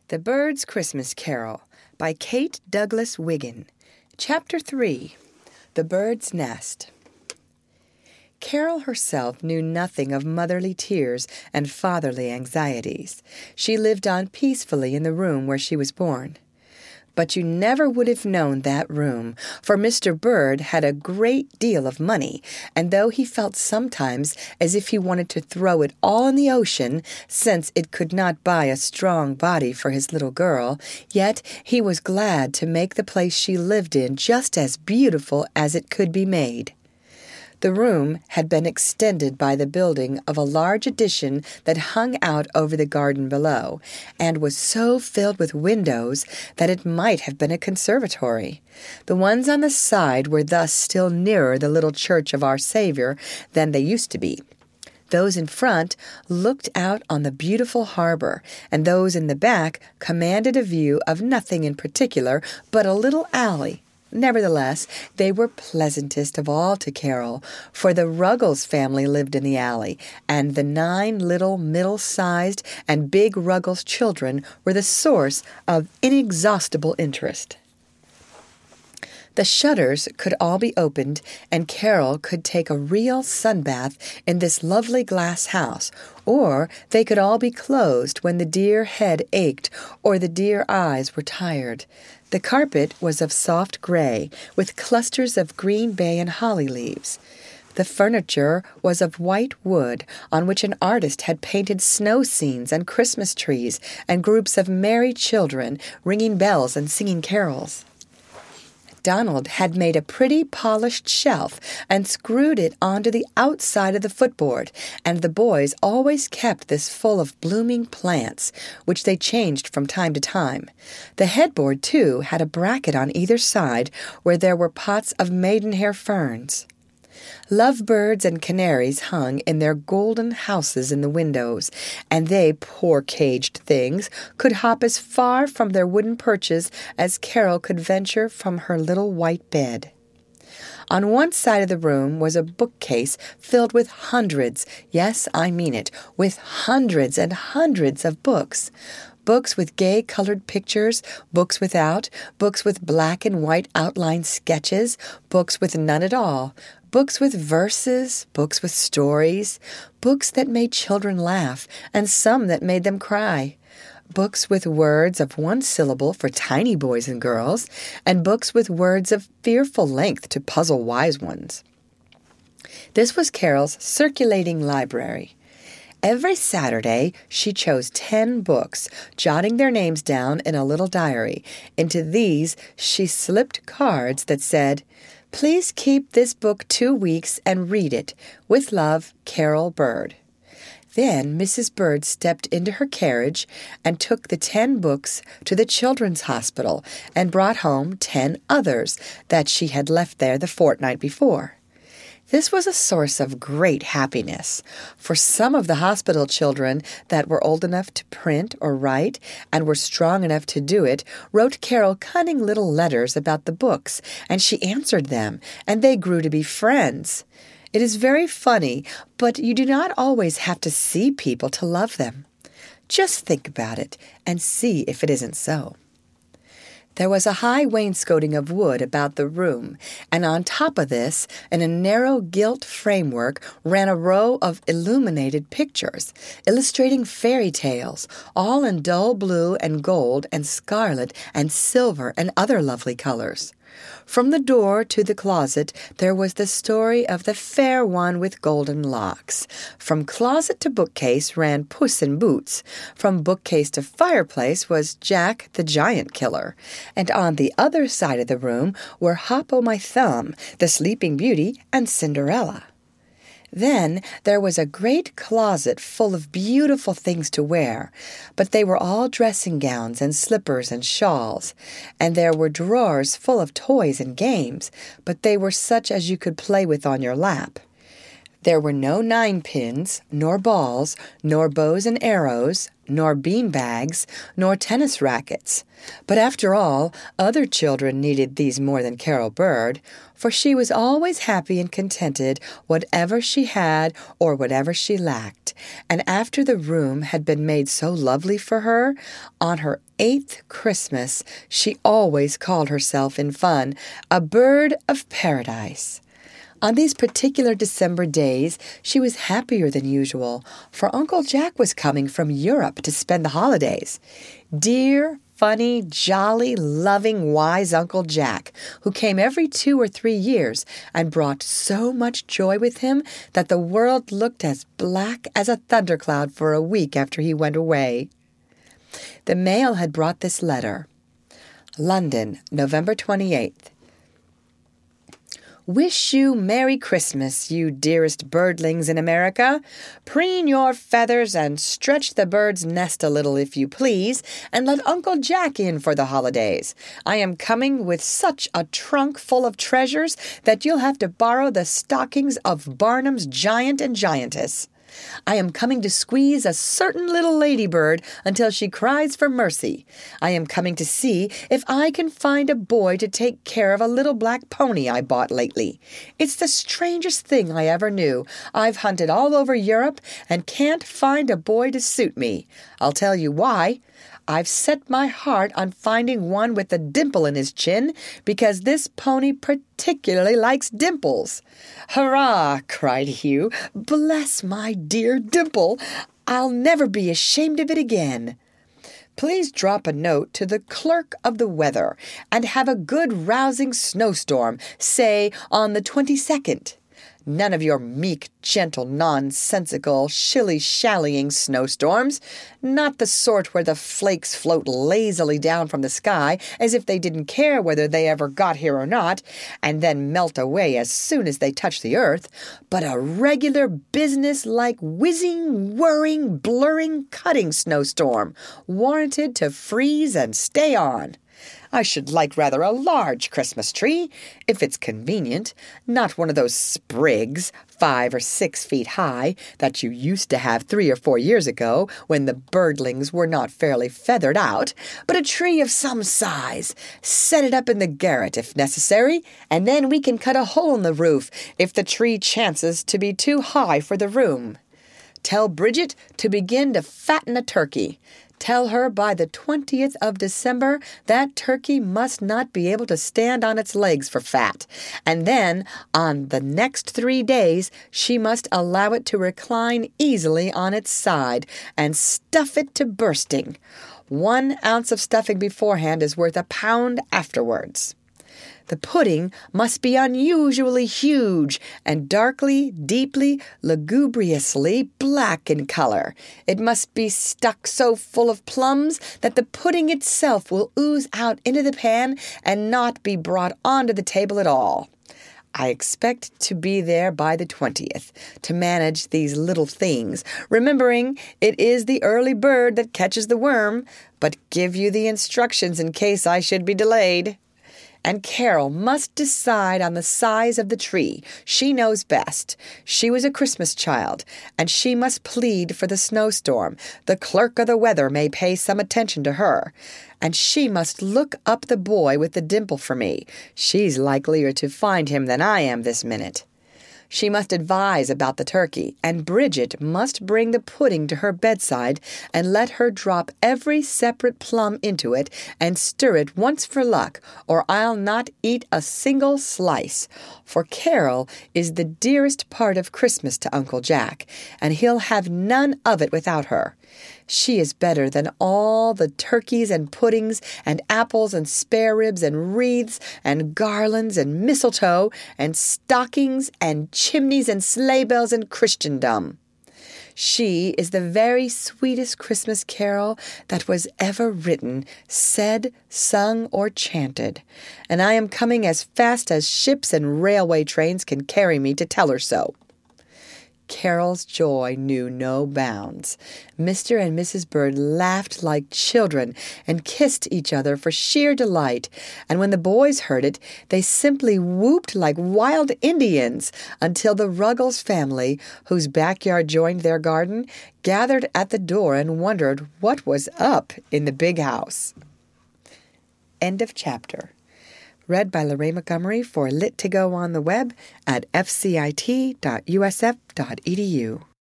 The Bird's Christmas Carol by Kate Douglas Wiggin. Chapter 3. The Bird's Nest. Carol herself knew nothing of motherly tears and fatherly anxieties. She lived on peacefully in the room where she was born. But you never would have known that room, for Mr. Bird had a great deal of money, and though he felt sometimes as if he wanted to throw it all in the ocean, since it could not buy a strong body for his little girl, yet he was glad to make the place she lived in just as beautiful as it could be made. The room had been extended by the building of a large addition that hung out over the garden below, and was so filled with windows that it might have been a conservatory. The ones on the side were thus still nearer the little church of Our Savior than they used to be. Those in front looked out on the beautiful harbor, and those in the back commanded a view of nothing in particular but a little alley. Nevertheless, they were pleasantest of all to Carol, for the Ruggles family lived in the alley, and the 9 little middle-sized and big Ruggles children were the source of inexhaustible interest. The shutters could all be opened, and Carol could take a real sunbath in this lovely glass house, or they could all be closed when the dear head ached or the dear eyes were tired. The carpet was of soft gray, with clusters of green bay and holly leaves. The furniture was of white wood, on which an artist had painted snow scenes and Christmas trees and groups of merry children ringing bells and singing carols. Donald had made a pretty polished shelf and screwed it onto the outside of the footboard, and the boys always kept this full of blooming plants, which they changed from time to time. The headboard, too, had a bracket on either side where there were pots of maidenhair ferns. Lovebirds and canaries hung in their golden houses in the windows, and they, poor caged things, could hop as far from their wooden perches as Carol could venture from her little white bed. On one side of the room was a bookcase filled with hundreds, yes, I mean it, with hundreds and hundreds of books. Books with gay-colored pictures, books without, books with black and white outline sketches, books with none at all, books with verses, books with stories, books that made children laugh, and some that made them cry, books with words of 1 syllable for tiny boys and girls, and books with words of fearful length to puzzle wise ones. This was Carol's circulating library. Every Saturday, she chose 10 books, jotting their names down in a little diary. Into these, she slipped cards that said, "Please keep this book 2 weeks and read it. With love, Carol Bird." Then Mrs. Bird stepped into her carriage and took the 10 books to the Children's Hospital and brought home 10 others that she had left there the fortnight before. This was a source of great happiness, for some of the hospital children that were old enough to print or write and were strong enough to do it wrote Carol cunning little letters about the books, and she answered them, and they grew to be friends. It is very funny, but you do not always have to see people to love them. Just think about it and see if it isn't so. There was a high wainscoting of wood about the room, and on top of this, in a narrow gilt framework, ran a row of illuminated pictures, illustrating fairy tales, all in dull blue and gold and scarlet and silver and other lovely colors. From the door to the closet there was the story of the fair one with golden locks. From closet to bookcase ran Puss in Boots. From bookcase to fireplace was Jack the Giant Killer. And on the other side of the room were Hop-o'-my-Thumb, the Sleeping Beauty, and Cinderella. Then there was a great closet full of beautiful things to wear, but they were all dressing gowns and slippers and shawls, and there were drawers full of toys and games, but they were such as you could play with on your lap. There were no ninepins, nor balls, nor bows and arrows, nor beanbags, nor tennis rackets. But after all, other children needed these more than Carol Bird, for she was always happy and contented, whatever she had or whatever she lacked. And after the room had been made so lovely for her, on her 8th Christmas, she always called herself in fun a bird of paradise. On these particular December days, she was happier than usual, for Uncle Jack was coming from Europe to spend the holidays. Dear, funny, jolly, loving, wise Uncle Jack, who came every 2 or 3 years and brought so much joy with him that the world looked as black as a thundercloud for a week after he went away. The mail had brought this letter. London, November 28th. Wish you Merry Christmas, you dearest birdlings in America. Preen your feathers and stretch the bird's nest a little, if you please, and let Uncle Jack in for the holidays. I am coming with such a trunk full of treasures that you'll have to borrow the stockings of Barnum's giant and giantess. I am coming to squeeze a certain little ladybird until she cries for mercy. I am coming to see if I can find a boy to take care of a little black pony I bought lately. It's the strangest thing I ever knew. I've hunted all over Europe and can't find a boy to suit me. I'll tell you why. I've set my heart on finding one with a dimple in his chin because this pony particularly likes dimples. Hurrah! Cried Hugh. Bless my dear dimple. I'll never be ashamed of it again. Please drop a note to the clerk of the weather and have a good rousing snowstorm, say on the 22nd. None of your meek, gentle, nonsensical, shilly-shallying snowstorms. Not the sort where the flakes float lazily down from the sky as if they didn't care whether they ever got here or not, and then melt away as soon as they touch the earth, but a regular business-like whizzing, whirring, blurring, cutting snowstorm, warranted to freeze and stay on. I should like rather a large Christmas tree, if it's convenient, not one of those sprigs 5 or 6 feet high that you used to have 3 or 4 years ago when the birdlings were not fairly feathered out, but a tree of some size. Set it up in the garret if necessary, and then we can cut a hole in the roof if the tree chances to be too high for the room. Tell Bridget to begin to fatten a turkey. Tell her by the 20th of December that turkey must not be able to stand on its legs for fat. And then, on the next 3 days, she must allow it to recline easily on its side and stuff it to bursting. 1 ounce of stuffing beforehand is worth a pound afterwards. The pudding must be unusually huge and darkly, deeply, lugubriously black in color. It must be stuck so full of plums that the pudding itself will ooze out into the pan and not be brought onto the table at all. I expect to be there by the 20th to manage these little things, remembering it is the early bird that catches the worm, but give you the instructions in case I should be delayed. And Carol must decide on the size of the tree. She knows best. She was a Christmas child, and she must plead for the snowstorm. The clerk of the weather may pay some attention to her. And she must look up the boy with the dimple for me. She's likelier to find him than I am this minute. She must advise about the turkey, and Bridget must bring the pudding to her bedside and let her drop every separate plum into it and stir it once for luck, or I'll not eat a single slice. For Carol is the dearest part of Christmas to Uncle Jack, and he'll have none of it without her. She is better than all the turkeys and puddings and apples and spare ribs and wreaths and garlands and mistletoe and stockings and chimneys and sleigh bells in Christendom. She is the very sweetest Christmas carol that was ever written, said, sung, or chanted, and I am coming as fast as ships and railway trains can carry me to tell her so. Carol's joy knew no bounds. Mr. and Mrs. Bird laughed like children and kissed each other for sheer delight, and when the boys heard it, they simply whooped like wild Indians until the Ruggles family, whose backyard joined their garden, gathered at the door and wondered what was up in the big house. End of chapter. Read by Lorraine Montgomery for Lit2Go on the web at fcit.usf.edu.